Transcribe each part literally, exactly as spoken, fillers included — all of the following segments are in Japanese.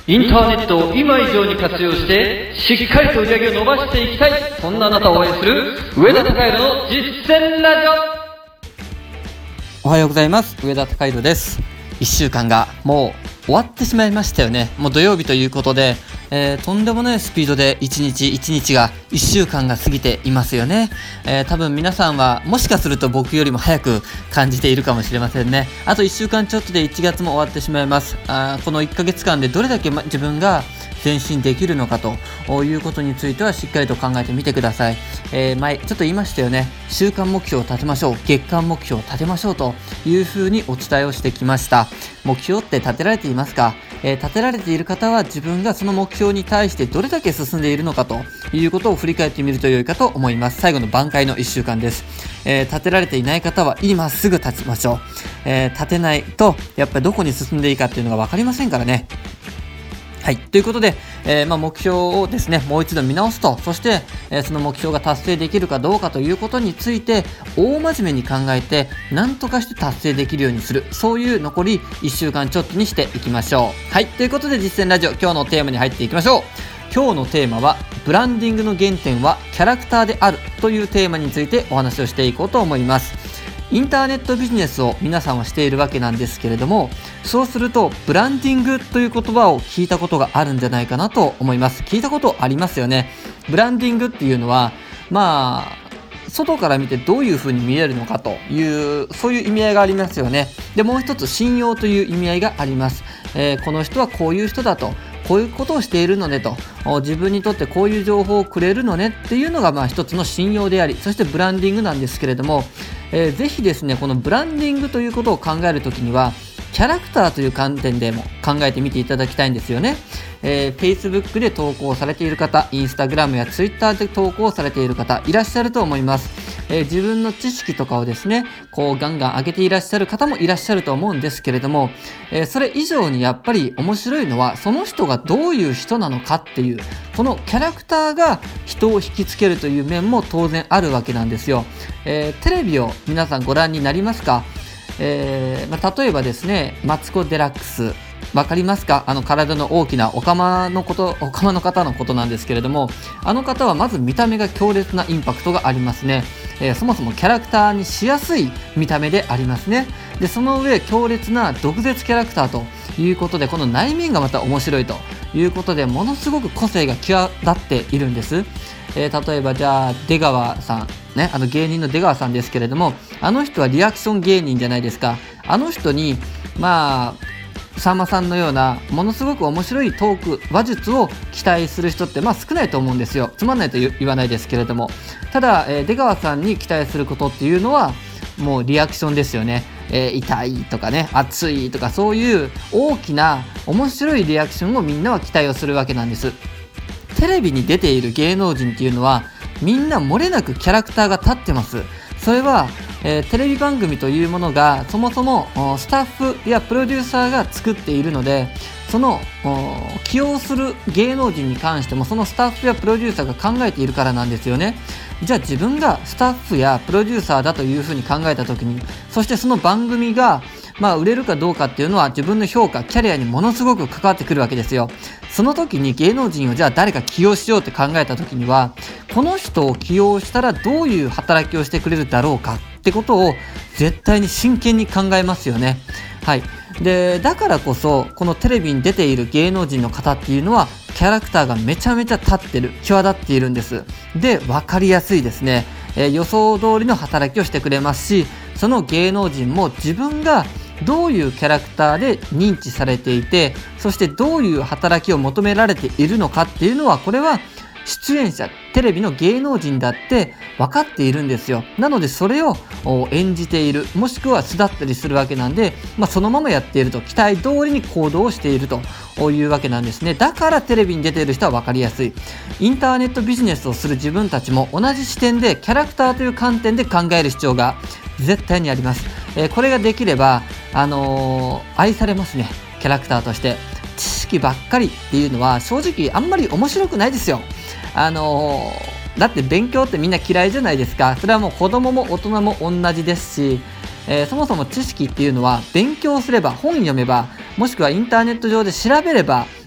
インターネットを今以上に活用してしっかりと売り上げを伸ばしていきたい、そんなあなたを応援する上田貴弘の実践ラジオ。おはようございます。上田貴弘です。いっしゅうかんがもう終わってしまいましたよね。もう土曜日ということで、えー、とんでもないスピードで一日一日がいっしゅうかんが過ぎていますよね。えー、多分皆さんはもしかすると僕よりも早く感じているかもしれませんね。あといっしゅうかんちょっとでいちがつも終わってしまいます。あこのいっかげつかんでどれだけ、ま、自分が前進できるのかということについてはしっかりと考えてみてください。えー、前ちょっと言いましたよね。週間目標を立てましょう、月間目標を立てましょうというふうにお伝えをしてきました。目標って立てられていますか？えー、立てられている方は自分がその目標に対してどれだけ進んでいるのかということを振り返ってみると良いかと思います。最後の挽回のいっしゅうかんです。えー、立てられていない方は今すぐ立ちましょう。えー、立てないとやっぱりどこに進んでいいかっていうのが分かりませんからね。はい。ということで、えーまあ、目標をですね、もう一度見直すと、そして、えー、その目標が達成できるかどうかということについて、大真面目に考えて、何とかして達成できるようにする。そういう残りいっしゅうかんちょっとにしていきましょう。はい。ということで、実践ラジオ、今日のテーマに入っていきましょう。今日のテーマは、ブランディングの原点はキャラクターであるというテーマについてお話をしていこうと思います。インターネットビジネスを皆さんはしているわけなんですけれども、そうするとブランディングという言葉を聞いたことがあるんじゃないかなと思います。聞いたことありますよね。ブランディングっていうのは、まあ外から見てどういう風に見えるのかという、そういう意味合いがありますよね。で、もう一つ信用という意味合いがあります。えー、この人はこういう人だと、こういうことをしているのねと、自分にとってこういう情報をくれるのねっていうのがまあ一つの信用であり、そしてブランディングなんですけれども、えー、ぜひですね、このブランディングということを考えるときにはキャラクターという観点でも考えてみていただきたいんですよね。えー、Facebook で投稿されている方、Instagram や Twitter で投稿されている方いらっしゃると思います。えー、自分の知識とかをですね、こうガンガン上げていらっしゃる方もいらっしゃると思うんですけれども、えー、それ以上にやっぱり面白いのはその人がどういう人なのかっていう、このキャラクターが人を引きつけるという面も当然あるわけなんですよ。えー、テレビを皆さんご覧になりますか？えーまあ、例えばですね、マツコ・デラックスわかりますか？あの体の大きなオカマのこと、オカマの方のことなんですけれども、あの方はまず見た目が強烈なインパクトがありますね。えー、そもそもキャラクターにしやすい見た目でありますね。で、その上強烈な毒舌キャラクターということで、この内面がまた面白いということで、ものすごく個性が際立っているんです。えー、例えばじゃあ出川さんね、あの芸人の出川さんですけれども、あの人はリアクション芸人じゃないですか。あの人にまあさんまさんのようなものすごく面白いトーク話術を期待する人ってまあ少ないと思うんですよ。つまんないと言わないですけれども、ただ、えー、出川さんに期待することっていうのはもうリアクションですよね。えー、痛いとかね、熱いとか、そういう大きな面白いリアクションをみんなは期待をするわけなんです。テレビに出ている芸能人っていうのはみんな漏れなくキャラクターが立ってます。それは、えー、テレビ番組というものがそもそもスタッフやプロデューサーが作っているので、その起用する芸能人に関してもそのスタッフやプロデューサーが考えているからなんですよね。じゃあ自分がスタッフやプロデューサーだというふうに考えたときに、そしてその番組がまあ売れるかどうかっていうのは自分の評価、キャリアにものすごく関わってくるわけですよ。その時に芸能人をじゃあ誰か起用しようって考えた時には、この人を起用したらどういう働きをしてくれるだろうかってことを絶対に真剣に考えますよね。はい。で、だからこそこのテレビに出ている芸能人の方っていうのはキャラクターがめちゃめちゃ立ってる、際立っているんです。で、分かりやすいですね。えー、予想通りの働きをしてくれますし、その芸能人も自分がどういうキャラクターで認知されていて、そしてどういう働きを求められているのかっていうのは、これは出演者、テレビの芸能人だって分かっているんですよ。なのでそれを演じている、もしくは巣立ったりするわけなんで、まあ、そのままやっていると、期待通りに行動をしているというわけなんですね。だからテレビに出ている人は分かりやすい。インターネットビジネスをする自分たちも同じ視点でキャラクターという観点で考える必要が絶対にあります。えー、これができれば、あのー、愛されますね。キャラクターとして知識ばっかりっていうのは正直あんまり面白くないですよ。あのー、だって勉強ってみんな嫌いじゃないですか。それはもう子供も大人も同じですし、えー、そもそも知識っていうのは勉強すれば、本読めば、もしくはインターネット上で調べれば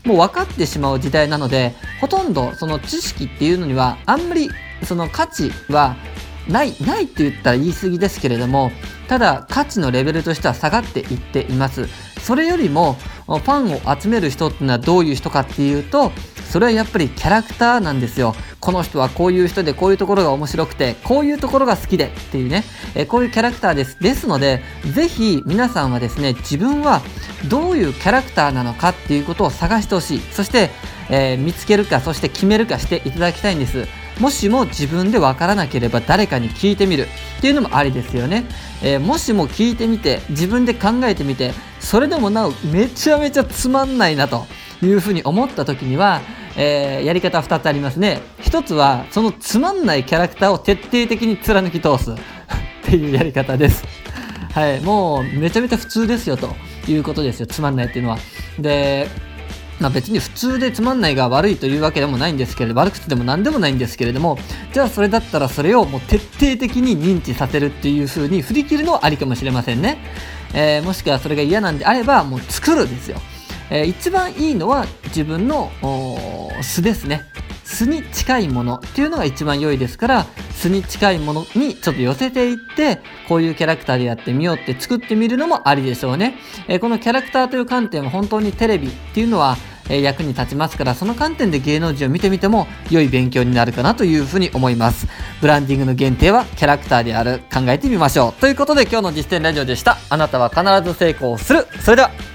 もう分かってしまう時代なので、ほとんどその知識っていうのにはあんまりその価値はないないって言ったら言い過ぎですけれども、ただ価値のレベルとしては下がっていっています。それよりもファンを集める人っていうのはどういう人かっていうと、それはやっぱりキャラクターなんですよ。この人はこういう人で、こういうところが面白くて、こういうところが好きでっていうね、えこういうキャラクターです。ですので、ぜひ皆さんはですね、自分はどういうキャラクターなのかっていうことを探してほしい。そして、えー、見つけるか、そして決めるかしていただきたいんです。もしも自分でわからなければ誰かに聞いてみるっていうのもありですよね。えー、もしも聞いてみて、自分で考えてみて、それでもなおめちゃめちゃつまんないなというふうに思った時には、えー、やり方はふたつありますね。ひとつはそのつまんないキャラクターを徹底的に貫き通すっていうやり方です。はい、もうめちゃめちゃ普通ですよということですよ、つまんないっていうのは。で、まあ、別に普通でつまんないが悪いというわけでもないんですけれど、悪口でも何でもないんですけれども、じゃあそれだったらそれをもう徹底的に認知させるっていう風に振り切るのはありかもしれませんね。えー、もしくはそれが嫌なんであればもう作るですよ。えー、一番いいのは自分の素ですね。素に近いものっていうのが一番良いですから、素に近いものにちょっと寄せていって、こういうキャラクターでやってみようって作ってみるのもありでしょうね。えー、このキャラクターという観点は本当にテレビっていうのは、えー、役に立ちますから、その観点で芸能人を見てみても良い勉強になるかなというふうに思います。ブランディングの原点はキャラクターである。考えてみましょう。ということで今日の実践ラジオでした。あなたは必ず成功する。それでは。